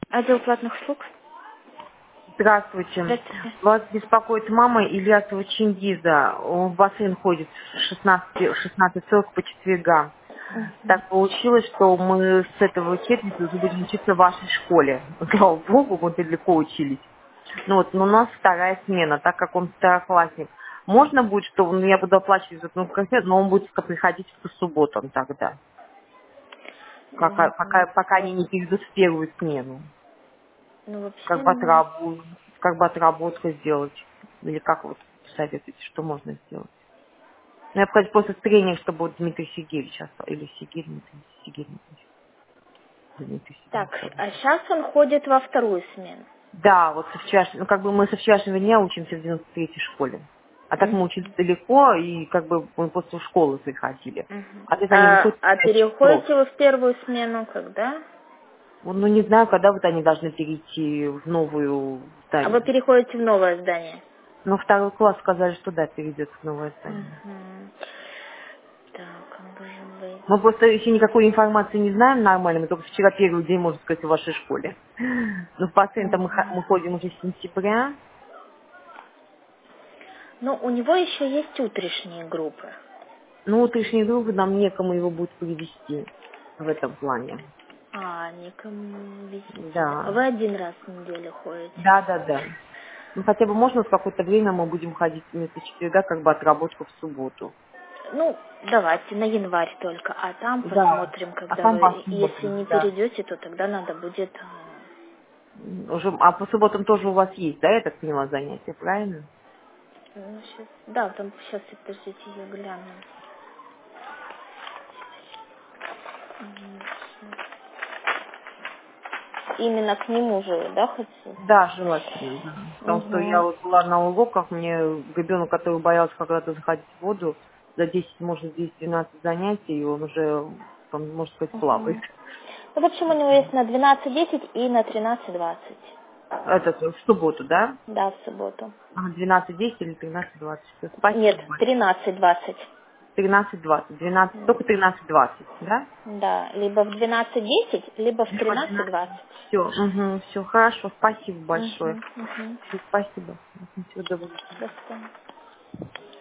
Отдел платных услуг. Здравствуйте. Здравствуйте. Вас беспокоит мама Ильясова Чингиза. Он в бассейн ходит в 16 целых по четвергам. Мгм. Так получилось, что мы с этого четверти уже будем учиться в вашей школе. Слава богу, мы далеко учились. Но у нас вторая смена, так как он второклассник. Можно будет, что я буду оплачивать за одну конфету, но он будет приходить по субботам тогда, пока они не перейдут в первую смену. Ну, вообще, Как бы отработку сделать. Или как вы советуете, что можно сделать? Ну, я хочу просто тренинг, чтобы вот Дмитрий Сергеевич или Дмитрий так, Сергеевич. а сейчас он ходит во вторую смену. Да, вот мы со вчерашнего дня учимся в 93-й школе. А так мы учились Мгм. далеко, и как бы мы после школы приходили. Мгм. А здесь они выходят в А 5 часов. переходите вы в первую смену когда? Ну, не знаю, когда вот они должны перейти в новую А вы здание. переходите в новое здание? Но второй класс сказали, что да, перейдет в новое здание. Мгм. Так, может быть. Мы просто еще никакой информации не знаем нормально, мы только вчера первый день, можно сказать, в вашей школе. Но в пациента мы Мгм. ходим уже с сентября. Ну, у него еще есть утрешние группы. Ну, утрешний друг, нам некому его будет привести в этом плане. Никому вести. Да, Вы один раз в неделю ходите? да. Ну, хотя бы можно в какое-то время мы будем ходить вместо четверга, как бы отработку в субботу. Ну, давайте, на январь только. А там Да. посмотрим, А когда там вы, если посмотрим, не да. перейдете, то тогда надо будет... Уже, а по субботам тоже у вас есть, да, я так поняла, занятия, правильно? Ну, да, там сейчас, подождите, я гляну. М, Именно к нему же, вы, да, хотите? Да, желательно, да. Потому что я Угу. вот была на уроках, мне ребенок, который боялся когда-то заходить в воду, за 10, может, 10-12 занятий, и он уже, там, можно сказать, плавает. Угу. Ну, в общем, у него есть на 12:10 и на 13:20. Это в субботу, да? Да, в субботу. 12:10 или 13:20. Всё, Нет, спасибо большое. 13:20. 13:20, 12, только 13:20, да? Да, либо в 12:10, либо в 13:20. Все, хорошо, спасибо большое. Угу, угу. Всё, спасибо. Всего доброго. До свидания.